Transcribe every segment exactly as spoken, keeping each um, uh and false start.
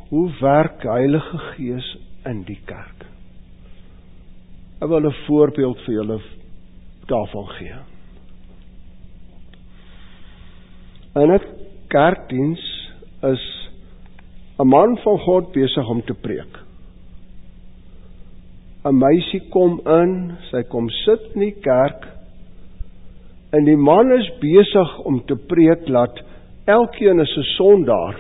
Hoe werk die Heilige Gees in die kerk? Ek wil 'n voorbeeld vir julle daarvan gee. In 'n kerkdiens is 'n man van God besig om te preek. 'n Meisie kom in, sy kom sit in die kerk, en die man is besig om te preek, laat elkeen is 'n sondaar,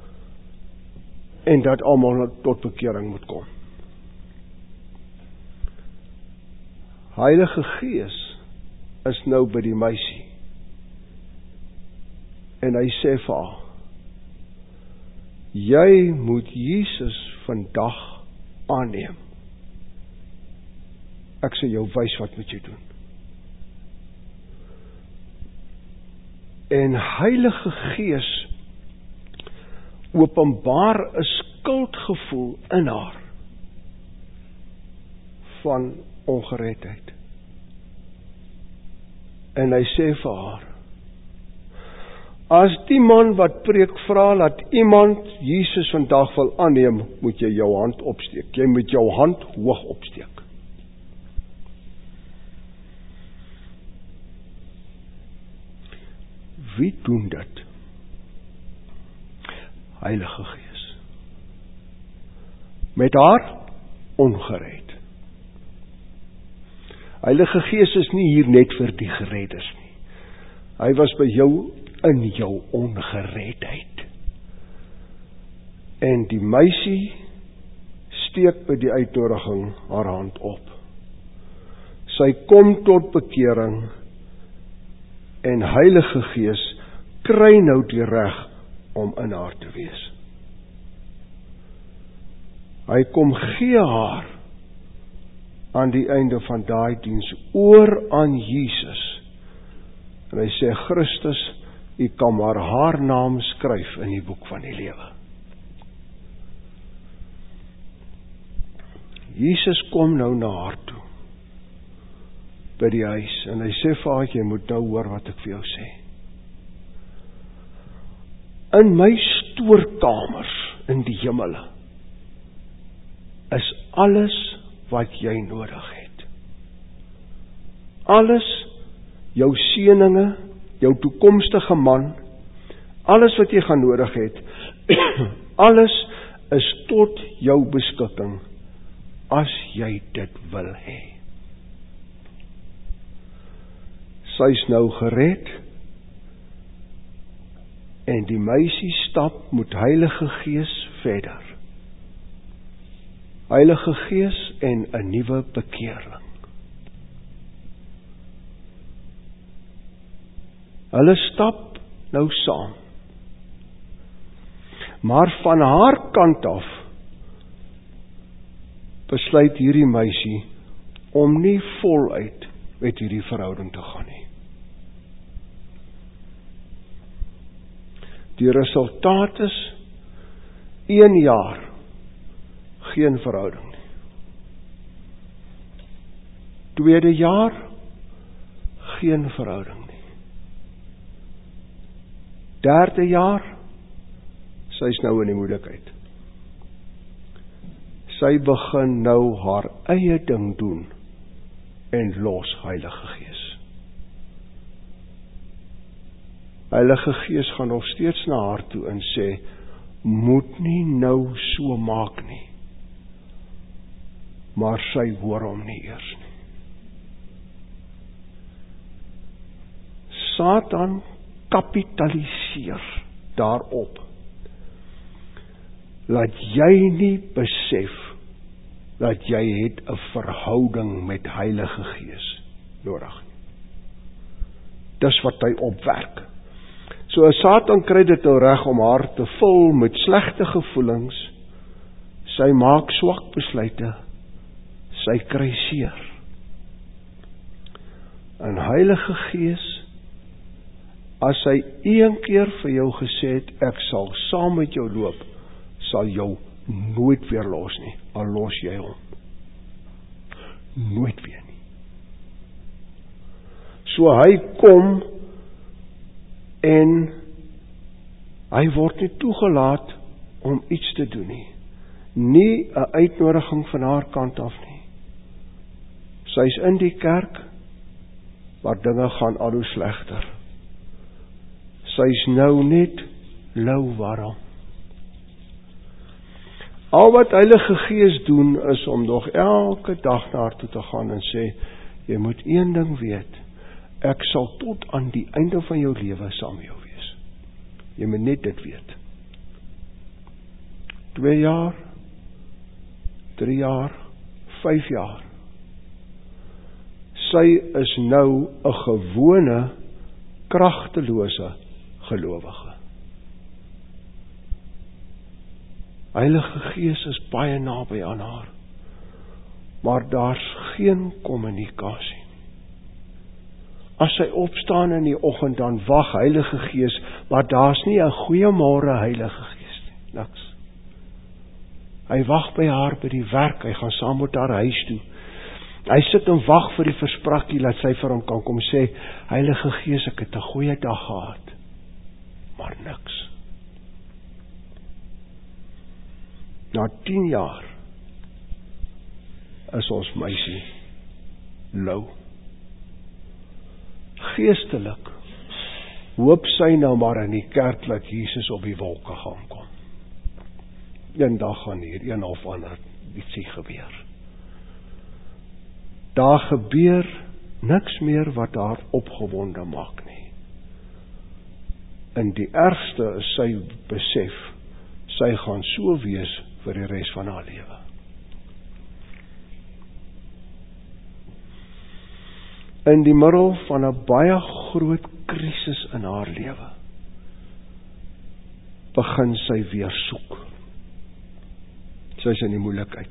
en dat almal tot bekering moet kom. Heilige Gees is nou by die meisie, en hy sê vir haar, jy moet Jesus vandag aanneem. Ek sal jou wys wat moet jy doen. En Heilige Gees openbaar 'n skuldgevoel in haar van ongeredheid. En hy sê vir haar, as die man wat preek vra dat iemand Jesus vandag wil aanneem, moet jy jou hand opsteek. Jy moet jou hand hoog opsteek. Wie doen dit? Heilige Gees. Met haar ongered. Heilige Gees is nie hier net vir die geredders nie. Hy was by jou in jou ongeredheid. En die meisie steek by die uitnodiging haar hand op. Sy kom tot bekering, en Heilige Gees kry nou die reg om in haar te wees. Hy kom gee haar aan die einde van daai diens oor aan Jesus. En hy sê, Christus, u kan maar haar naam skryf in die boek van die lewe. Jesus kom nou na haar toe, by die huis, en hy sê vir haar, jy moet nou hoor wat ek vir jou sê. In my stoorkamers in die hemele is alles wat jy nodig het. Alles, jou seëninge, jou toekomstige man, alles wat jy gaan nodig het, alles is tot jou beskikking, as jy dit wil hê. Sy is nou gered, en die meisie stap met Heilige Gees verder. Heilige Gees en 'n nuwe bekeerling. Hulle stap nou saam. Maar van haar kant af besluit hierdie meisie om nie voluit met hierdie verhouding te gaan nie. Die resultaat is een jaar geen verhouding nie. Tweede jaar geen verhouding nie. Derde jaar sy is nou in die moeilikheid. Sy begin nou haar eie ding doen en los Heilige Gees. Heilige Gees gaan nog steeds na haar toe en sê, moet nie nou so maak nie. Maar sy hoor hom nie eers nie. Satan kapitaliseer daarop, laat jy nie besef, dat jy het 'n verhouding met Heilige Gees nodig. Dis wat hy opwerk. So Satan kry dit nou reg om haar te vul met slegte gevoelens, sy maak swak besluite, sy kry seer. En Heilige Gees, as hy een keer vir jou gesê het, ek sal saam met jou loop, sal jou nooit weer los nie, al los jy hom. Nooit weer nie. So hy kom, en hy word nie toegelaat om iets te doen nie. Nie 'n uitnodiging van haar kant af nie. Sy's in die kerk, maar dinge gaan al hoe slegter. Sy's nou net lou warm. Al wat Heilige Gees doen is om nog elke dag na haar toe te gaan en sê, jy moet een ding weet, ek sal tot aan die einde van jou lewe saam met jou wees. Jy moet net dit weet. Twee jaar, drie jaar, vyf jaar. Sy is nou 'n gewone, kragtelose gelowige. Heilige Gees is baie naby aan haar, maar daar's geen kommunikasie. As sy opstaan in die oggend, dan wag Heilige Gees, maar daar's nie 'n goeiemôre Heilige Gees nie, niks. Hy wag by haar by die werk, hy gaan saam met haar huis toe. Hy sit en wag vir die versprakkie, laat sy vir hom kan kom sê, Heilige Gees, ek het 'n goeie dag gehad, maar niks. Na tien jaar is ons meisie lou. Geestelik hoop sy nou maar in die kerk dat Jesus op die wolke gaan kom. Een dag gaan hier een of ander ietsie gebeur. Daar gebeur niks meer wat haar opgewonde maak nie. En die ergste is sy besef, sy gaan so wees vir die res van haar lewe. In die middel van 'n baie groot krisis in haar lewe, begin sy weer soek. Sy is in die moeilikheid.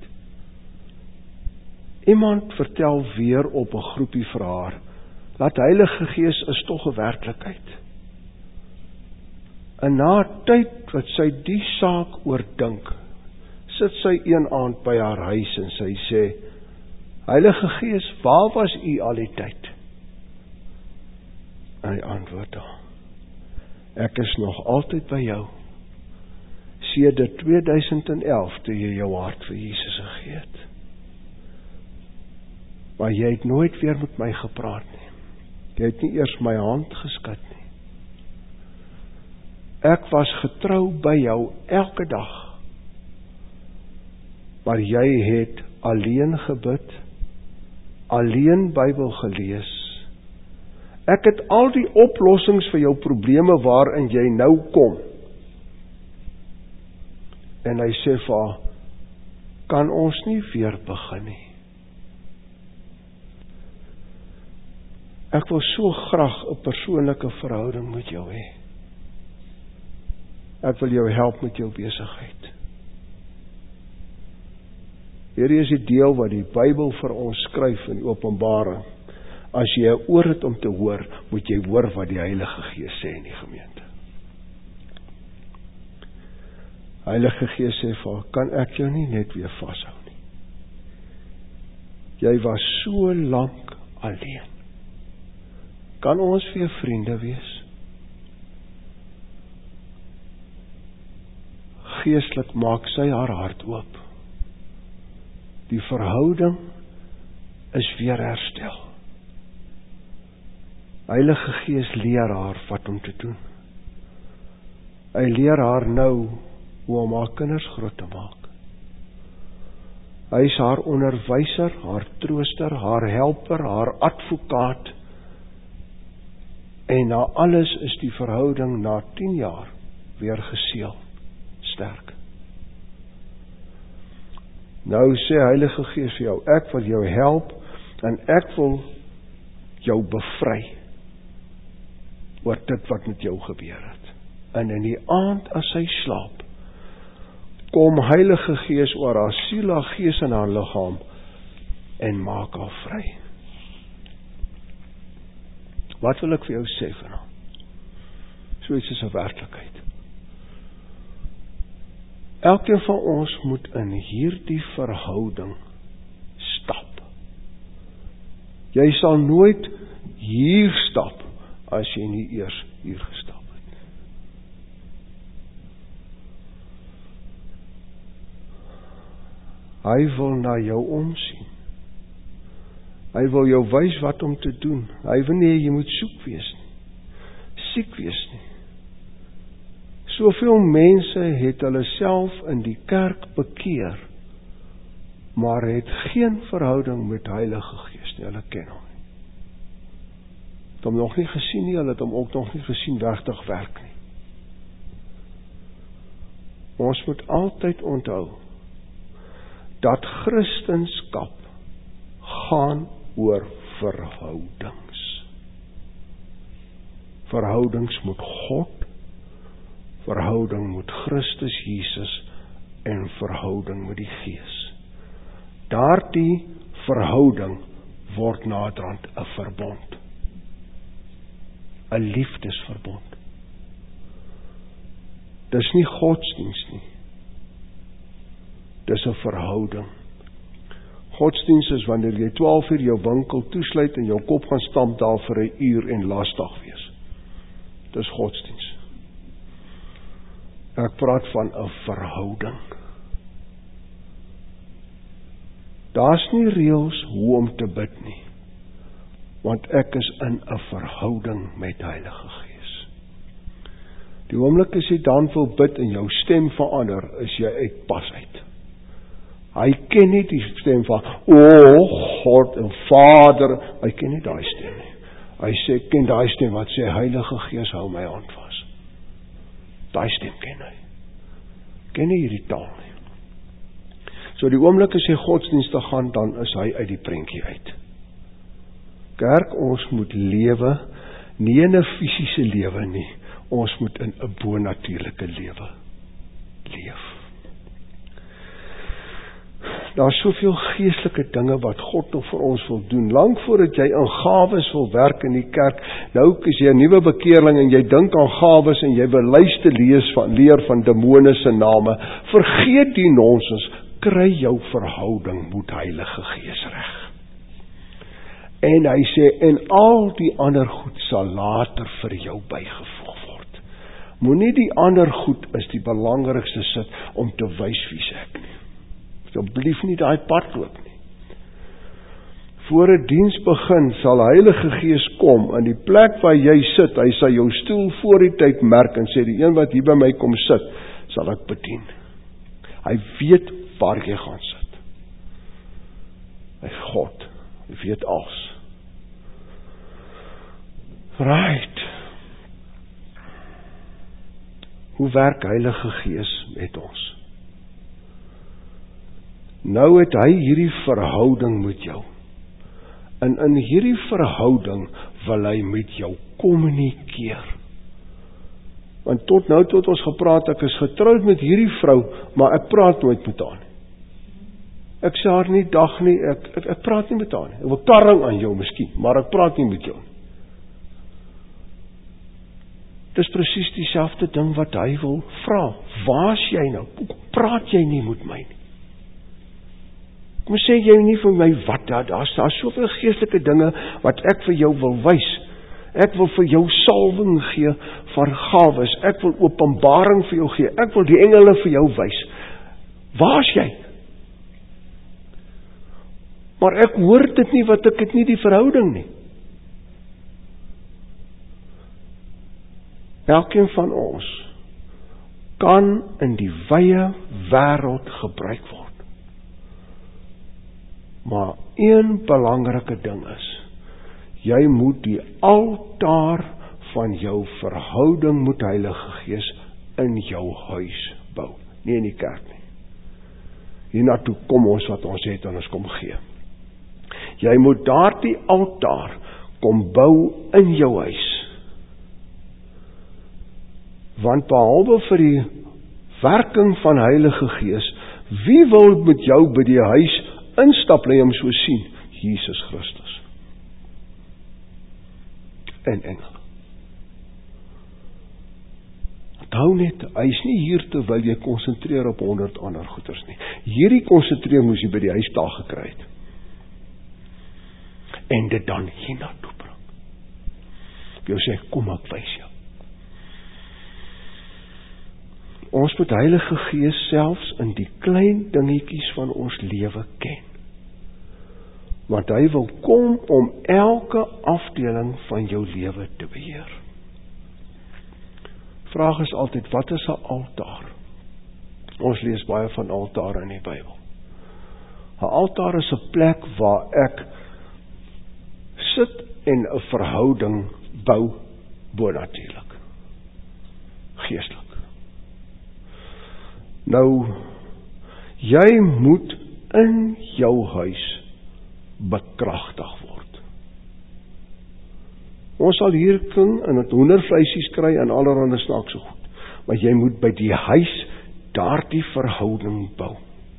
Iemand vertel weer op 'n groepie vir haar, dat Heilige Gees is tog 'n werklikheid. En na tyd wat sy die saak oordink, sit sy een aand by haar huis en sy sê, Heilige Gees, waar was u al die tyd? En hy antwoord haar, ek is nog altyd by jou, sedert tweeduisend elf, toe jy jou hart vir Jesus gegee het. Maar jy het nooit weer met my gepraat nie. Jy het nie eers my hand geskud nie. Ek was getrou by jou elke dag, maar jy het alleen gebid, alleen Bybel gelees. Ek het al die oplossings vir jou probleme waarin jy nou kom. En hy sê vir haar, kan ons nie weer begin nie? Ek wil so graag 'n persoonlike verhouding met jou hê. Ek wil jou help met jou besigheid. Hierdie is die deel wat die Bybel vir ons skryf in die Openbaring. As jy 'n oor het om te hoor, moet jy hoor wat die Heilige Gees sê in die gemeente. Heilige Gees sê vir haar, kan ek jou nie net weer vashou nie? Jy was so lank alleen. Kan ons weer vriende wees? Geestelik maak sy haar hart oop. Die verhouding is weer herstel. Heilige Gees leer haar wat om te doen. Hy leer haar nou hoe om haar kinders groot te maak. Hy is haar onderwyser, haar trooster, haar helper, haar advokaat. En na alles is die verhouding na tien jaar weer geseël, sterk. Nou sê Heilige Gees vir jou, ek wil jou help en ek wil jou bevry oor dit wat met jou gebeur het. En in die aand as sy slaap, kom Heilige Gees oor haar siel, haar gees en haar liggaam en maak haar vry. Wat wil ek vir jou sê vanaand? So iets is 'n werklikheid. Elkeen van ons moet in hierdie verhouding stap. Jy sal nooit hier stap as jy nie eers hier gestap het. Hy wil na jou omsien. Hy wil jou wys wat om te doen. Hy wil nie jy moet soek wees nie. Siek wees nie. Soveel mense het hulle self in die kerk bekeer, maar het geen verhouding met Heilige Gees nie. Hulle ken hom nie. Het hom nog nie gesien nie, hulle het hom ook nog nie gesien regtig werk nie. Ons moet altyd onthou dat Christendom gaan oor verhoudings. Verhoudings met God, verhouding met Christus Jesus en verhouding met die Gees. Daardie verhouding word naderhand 'n verbond. 'n Liefdesverbond. Dis nie godsdienst nie. Dis 'n verhouding. Godsdienst is wanneer jy twaalf uur jou winkel toesluit en jou kop gaan stamp daar vir 'n uur en lastig wees. Dis godsdienst. Ek praat van 'n verhouding. Daar's nie reëls hoe om te bid nie, want ek is in 'n verhouding met Heilige Gees. Die oomblik as jy dan wil bid en jou stem verander, is jy uit pas uit. Hy ken nie die stem van, o God en Vader, hy ken nie daai stem nie. Hy sê, ken daai stem wat sê, Heilige Gees hou my hand vas. Daai stem ken hy. Ken nie hierdie taal nie. So die oomblik as jy godsdienste gaan, dan is hy uit die prentjie uit. Kerk, ons moet lewe, nie in 'n fisiese lewe nie, ons moet in 'n bonatuurlike lewe leef. Daar is soveel geestelike dinge wat God nog vir ons wil doen. Lank voordat jy in gawes wil werk in die kerk, nou is jy 'n nuwe bekeerling en jy dink aan gawes en jy wil lyste lees van leer van demone se name. Vergeet die nonsens, kry jou verhouding met Heilige Gees reg. En hy sê, en al die ander goed sal later vir jou bygevoeg word. Moenie die ander goed is die belangrikste sit om te wys wie's ek nie. Asseblief nie daai pad loop nie. Voor 'n diens begin, sal Heilige Gees kom in die plek waar jy sit. Hy sal jou stoel voor die tyd merk en sê, die een wat hier by my kom sit, sal ek bedien. Hy weet waar jy gaan sit. Hy is God. Hy weet alles. Right. Hoe werk Heilige Gees met ons? Nou het hy hierdie verhouding met jou. En in hierdie verhouding wil hy met jou kommunikeer. Want tot nou tot ons gepraat, ek is getroud met hierdie vrou, maar ek praat nooit met haar nie. Ek sê haar nie dag nie, ek, ek, ek praat nie met haar nie. Ek wil karring aan jou miskien, maar ek praat nie met jou nie. Dis presies dieselfde ding wat hy wil vra. Waar is jy nou? Hoekom praat jy nie met my nie? Kom sê jy nie vir my wat, daar daar's daar soveel geestelike dinge wat ek vir jou wil wys. Ek wil vir jou salwing gee van gawes. Ek wil openbaring vir jou gee. Ek wil die engele vir jou wys. Waar is jy? Maar ek hoor dit nie, wat ek het nie die verhouding nie. Elkeen van ons kan in die wye wêreld gebruik word. Maar een belangrike ding is, jy moet die altaar van jou verhouding met Heilige Gees in jou huis bou, nie in die kerk nie. Hiernatoe kom ons wat ons het en ons kom gee. Jy moet daardie altaar kom bou in jou huis. Want behalwe vir die werking van Heilige Gees, wie wil met jou by die huis instap en hom so sien? Jesus Christus. En engele. Onthou net, hy is nie hier terwyl jy konsentreer op honderd ander goeders nie. Hierdie konsentreer moes jy by die huis daar gekry het. En dit dan hiernatoe bring. Jy sê, kom ek wys jou. Ons moet Heilige Gees selfs in die klein dingetjies van ons lewe ken. Want hy wil kom om elke afdeling van jou lewe te beheer. Vraag is altyd, wat is 'n altaar? Ons lees baie van altare in die Bybel. 'n Altaar is 'n plek waar ek sit en 'n verhouding bou, bonatuurlik, geestelik. Nou, jy moet in jou huis bekragtig word. Ons sal hier kan en het hoendervleisies kry en allerhande snaakse goed, maar jy moet by die huis daardie verhouding bou.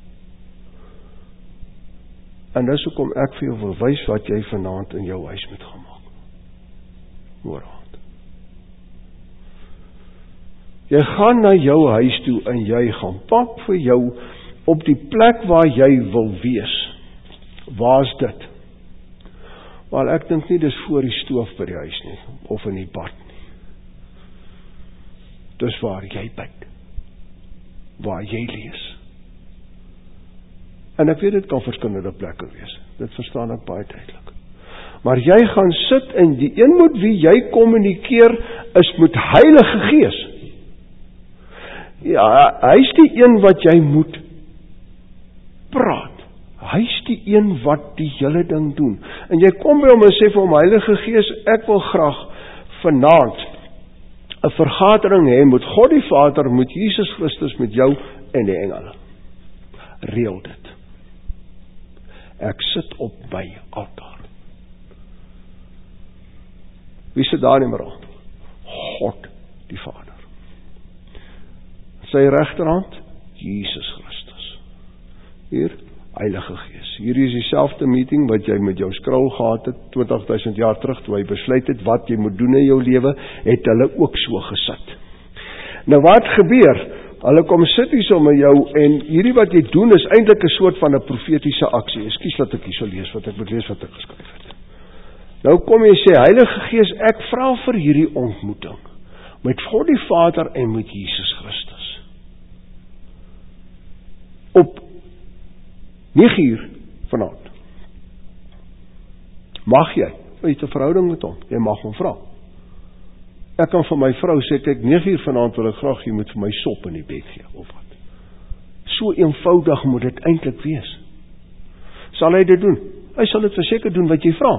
En dis hoekom ek vir jou wil wys wat jy vanaand in jou huis moet gaan maak. Môreaand. Jy gaan na jou huis toe en jy gaan pak vir jou op die plek waar jy wil wees. Waar is dit? Wel, ek dink nie dis voor die stoof by die huis nie, of in die bad nie. Dis waar jy bid. Waar jy lees. En ek weet dit kan verskillende plekke wees. Dit verstaan ek baie duidelik. Maar jy gaan sit en die een met wie jy kommunikeer is met Heilige Gees. Ja, hy is die een wat jy moet praat. Hy is die een wat die hele ding doen. En jy kom by hom en sê vir hom, Heilige Gees, ek wil graag vanaand 'n vergadering hê met God die Vader, met Jesus Christus, met jou en die engele. Reël dit. Ek sit op my altaar. Wie sit daar in die middel? God die Vader. Sy regterhand, Jesus Christus. Hier, Heilige Gees. Hier is dieselfde meeting wat jy met jou skrul gehad het twintig duisend jaar terug, toe hy besluit het wat jy moet doen in jou lewe, het hulle ook so gesit. Nou wat gebeur? Hulle kom sit hier so met jou en hierdie wat jy doen is eintlik 'n soort van 'n profetiese aksie. Ekskuus dat ek hier so lees wat ek moet lees wat ek geskryf het. Nou kom jy sê, Heilige Gees, ek vra vir hierdie ontmoeting met God die Vader en met Jesus Christus. Op nege uur vanaand. Mag jy? Jy het 'n verhouding met hom. Jy mag hom vra. Ek kan vir my vrou sê, ek nege uur vanaand wil ek graag jy moet vir my sop in die bed gee, of wat. So eenvoudig moet dit eintlik wees. Sal hy dit doen? Hy sal dit verseker doen wat jy vra.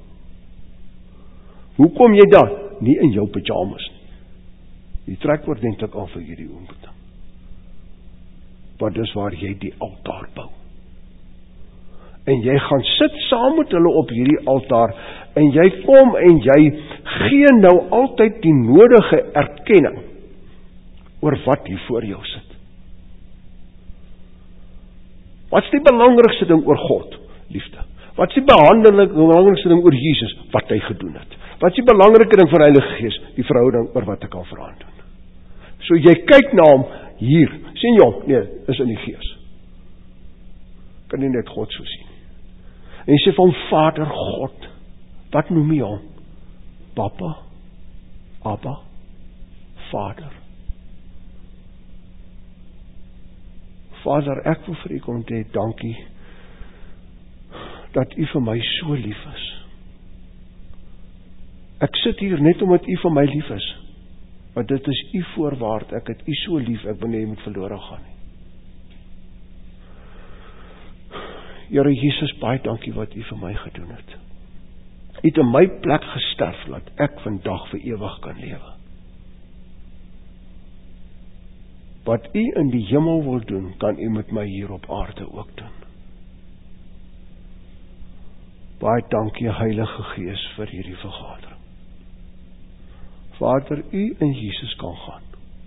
Hoe kom jy dan? Nie in jou pyjamas nie. Jy trek oordentlik aan vir hierdie ontmoeting. Want dis waar jy die altaar bou. En jy gaan sit saam met hulle op hierdie altaar, en jy kom en jy gee nou altyd die nodige erkenning oor wat hier voor jou sit. Wat is die belangrikste ding oor God? Liefde. Wat is die belangrikste ding oor Jesus? Wat hy gedoen het. Wat is die belangrike ding vir Heilige Gees? Die verhouding oor wat ek kan vir aan doen. So jy kyk na hom hier. Sien jy hom? Nee, is in die Gees. Kan nie net God so sien. En jy sê vir hom, Vader God. Wat noem jy hom? Papa, Abba, Vader. Vader, ek wil vir u kom sê, dankie, dat u vir my so lief is. Ek sit hier net omdat u vir my lief is, want dit is u voorwaard, ek het u so lief, ek wil nie moet verlore gaan nie. Here Jesus, baie dankie wat u vir my gedoen het. U het in my plek gesterf, dat ek vandag vir ewig kan lewe. Wat u in die hemel wil doen, kan u met my hier op aarde ook doen. Baie dankie, Heilige Gees, vir hierdie vergadering. Vader, u en Jesus kan gaan.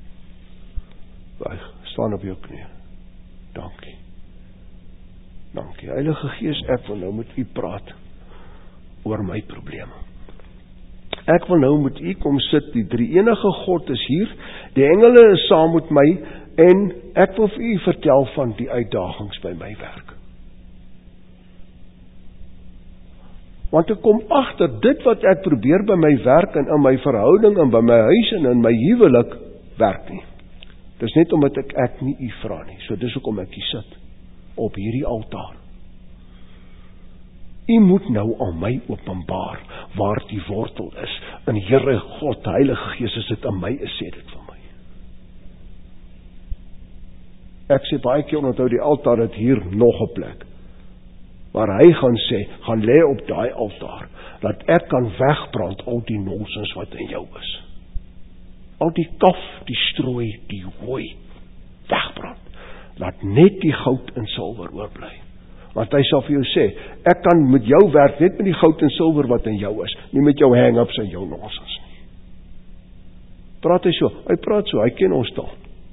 Wij staan op jou knie. Dankie. Dankie. Heilige Gees, ek wil nou met u praat oor my probleme. Ek wil nou met u kom sit, die drie enige God is hier, die engele is saam met my, en ek wil vir u vertel van die uitdagings by my werk. Want ek kom agter, dit wat ek probeer by my werk, en in my verhouding, en by my huis, en in my huwelik, werk nie. Dis net omdat ek ek nie u vra nie. So dis hoekom ek hier sit op hierdie altaar. U moet nou aan my openbaar waar die wortel is. En Here God, Heilige Gees, as dit aan my is, sê dit vir my. Ek sê baie keer onthou die altaar het hier nog 'n plek waar hy gaan sê, gaan lê op daai altaar, dat ek kan wegbrand al die nonsens wat in jou is. Al die kaf, die strooi, die hooi, wegbrand. Laat net die goud en silwer oorbly. Want hy sal vir jou sê, ek kan met jou werk net met die goud en silwer wat in jou is, nie met jou hang-ups en jou nonsens nie. Praat hy so? Hy praat so, hy ken ons taal.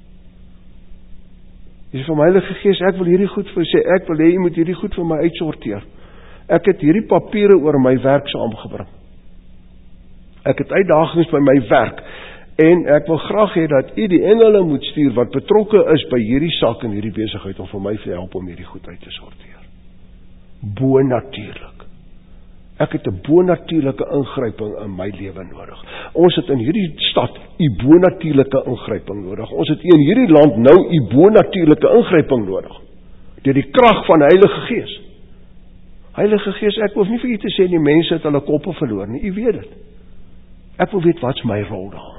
Hy sê vir my Heilige Gees, ek wil hierdie goed vir sê, ek wil hê jy moet hierdie goed vir my uitsorteer. Ek het hierdie papiere oor my werk saamgebring. Ek het uitdagings by my werk, en ek wil graag hê dat u die engele moet stuur wat betrokke is by hierdie sak en hierdie besigheid om vir my te help om hierdie goed uit te sorteer. Bo-natuurlik. Ek het 'n bo-natuurlike ingryping in my lewe nodig. Ons het in hierdie stad u bo-natuurlike ingryping nodig. Ons het in hierdie land nou u bo-natuurlike ingryping nodig. Deur die krag van die Heilige Gees. Heilige Gees, ek hoef nie vir u te sê die mense het hulle koppe verloor nie. U weet dit. Ek wil weet wat's my rol daarin.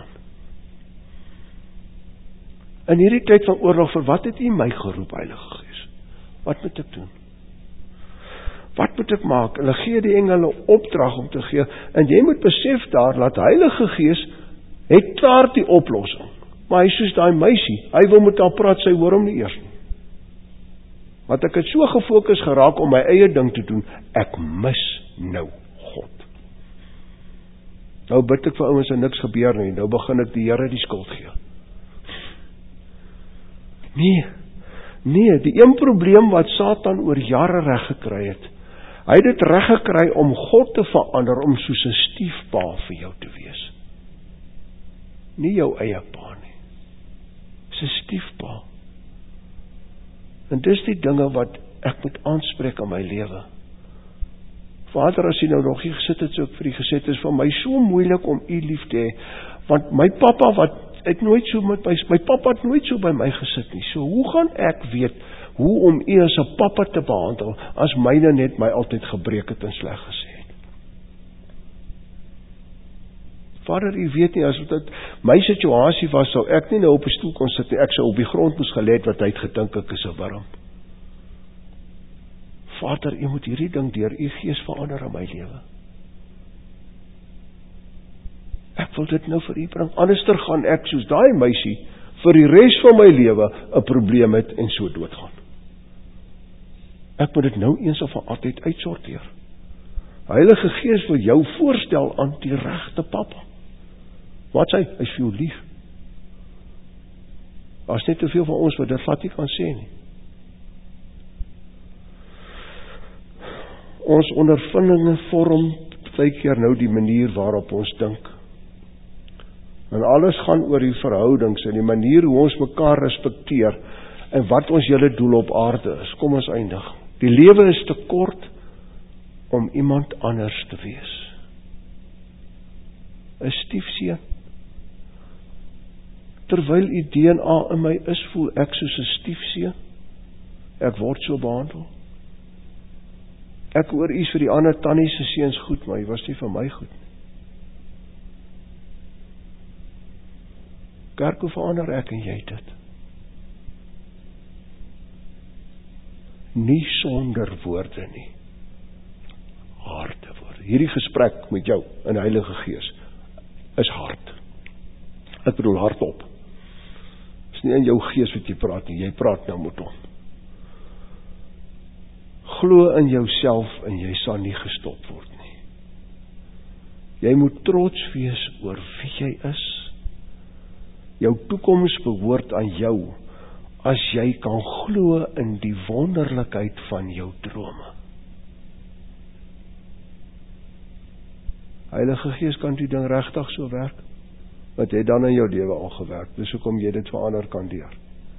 In hierdie tyd van oorlog, vir wat het u my geroep, Heilige Gees? Wat moet ek doen? Wat moet ek maak? Hulle gee die engele opdrag om te gee, en jy moet besef daar, dat Heilige Gees het klaar die oplossing, maar hy soos daai meisie, hy wil met haar praat, sy hoor hom nie eers nie. Want ek het so gefokus geraak om my eie ding te doen, ek mis nou God. Nou bid ek vir ouens en niks gebeur nie, nou begin ek die Here die skuld gee. Nee, nee, die een probleem wat Satan oor jare reg gekry het, hy het dit reg gekry om God te verander, om soos 'n stiefpa vir jou te wees. Nie jou eie pa nie. Dis 'n stiefpa. En dis die dinge wat ek moet aanspreek in my lewe. Vader, as jy nou nog hier gesit het, so ek vir die gesê, het is vir my so moeilik om u lief te hê, want my pappa wat het nooit so met my, my pappa het nooit so by my gesit nie. So hoe gaan ek weet hoe om u as 'n pappa te behandel as myne net my altyd gebreek het en sleg gesê het? Vader, u weet nie, as dit my situasie was, sou ek nie nou op 'n stoel kon sit nie, ek sou op die grond moes gelê het wat hy het gedink ek is 'n wurm. Vader, u moet hierdie ding deur u Gees verander in my lewe. Ek wil dit nou vir u bring, anderster gaan ek soos daai meisie vir die res van my lewe 'n probleem het en so doodgaan. Ek moet dit nou eens of vir altyd uitsorteer. Heilige Gees wil jou voorstel aan die regte pappa. Wat sê hy? Hy is vir jou lief. Daar's net te veel van ons wat dit vat nie kan sê nie. Ons ondervindinge vorm baie keer nou die manier waarop ons dink. En alles gaan oor die verhoudings en die manier hoe ons mekaar respekteer en wat ons julle doel op aarde is. Kom ons eindig. Die lewe is te kort om iemand anders te wees. 'n Stiefseun. Terwyl u D N A in my is, voel ek soos 'n stiefseun. Ek word so behandel. Ek hoor u is vir die ander tannie se seuns goed, maar u was nie vir my goed nie. Kerk, hoe verander ek en jy dit? Nie sonder woorde nie. Harde woorde. Hierdie gesprek met jou in die Heilige Gees is hard. Ek bedoel hardop. Dis nie in jou gees wat jy praat nie, jy praat nou met hom. Glo in jouself en jy sal nie gestop word nie. Jy moet trots wees oor wie jy is. Jou toekoms behoort aan jou, as jy kan glo in die wonderlikheid van jou drome. Heilige Gees, kan die ding regtig so werk? Wat jy dan in jou lewe al gewerk, dis hoekom jy dit verander kan deur.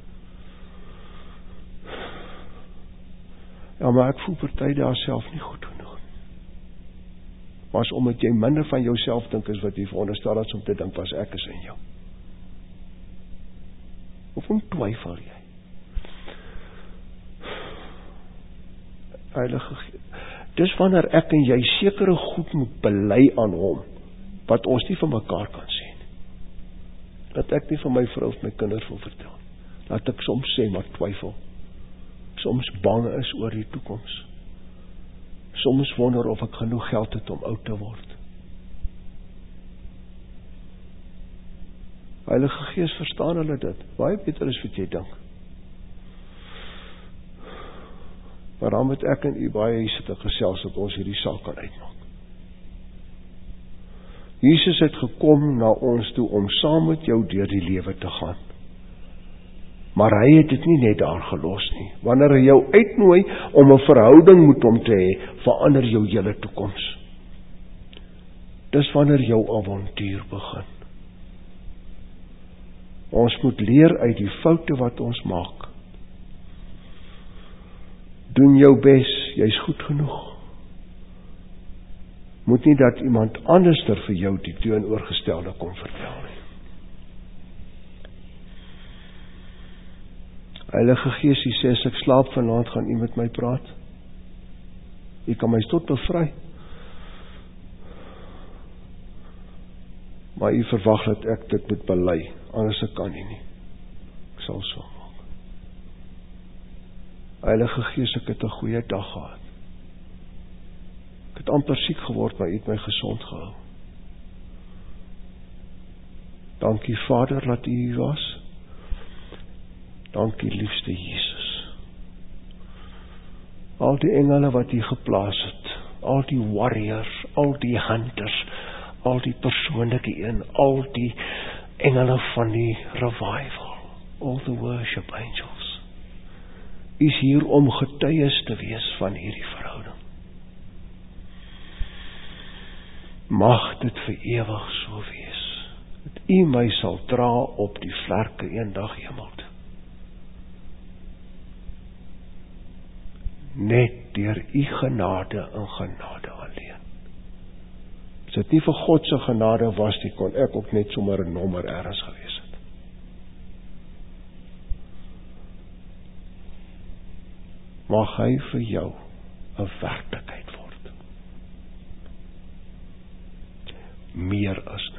Ja, maar ek voel party daar self nie goed genoeg. Maar as omdat jy minder van jouself dink is wat jy veronderstel is om te dink was ek is in jou. Hoekom twyfel jy? Heilige Gees, dis wanneer ek en jy sekere goed moet bely aan hom, wat ons nie vir mekaar kan sê nie. Dat ek nie vir my vrou of my kinders wil vertel. Dat ek soms sê, maar twyfel. Soms bang is oor die toekoms. Soms wonder of ek genoeg geld het om oud te word. Heilige Gees, verstaan hulle dit? Baie beter is wat jy dink. Maar dan moet ek en u baie hier sit en gesels dat ons hierdie saak kan uitmaak. Jesus het gekom na ons toe om saam met jou deur die lewe te gaan. Maar hy het dit nie net daar gelos nie. Wanneer hy jou uitnooi om 'n verhouding met hom te hê, verander jou hele toekoms. Dis wanneer jou avontuur begin. Ons moet leer uit die foute wat ons maak. Doen jou bes, jy's goed genoeg. Moet nie dat iemand anderster vir jou die teenoorgestelde kom vertel nie. Heilige Gees, U sê as ek slaap vanaand, gaan U met my praat. U kan my tot bevry. Maar U verwag dat ek dit moet bely, anders ek kan U nie. Ek sal so maak. Heilige Gees, ek het 'n goeie dag gehad. Ek het amper siek geword, maar U het my gesond gehou. Dankie Vader dat U hier was. Dankie liefste Jesus. Al die engele wat U geplaas het, al die warriors, al die hunters, al die persoonlike een, al die engele van die revival, all the worship angels, is hier om getuies te wees van hierdie verhouding. Mag dit vir ewig so wees, dat U my sal dra op die vlerke eendag hemel toe. Net deur U genade en genade alleen. As dit nie vir God se genade was nie, kon ek ook net sommer 'n nommer ergens gewees het. Mag hy vir jou 'n werklikheid word. Meer as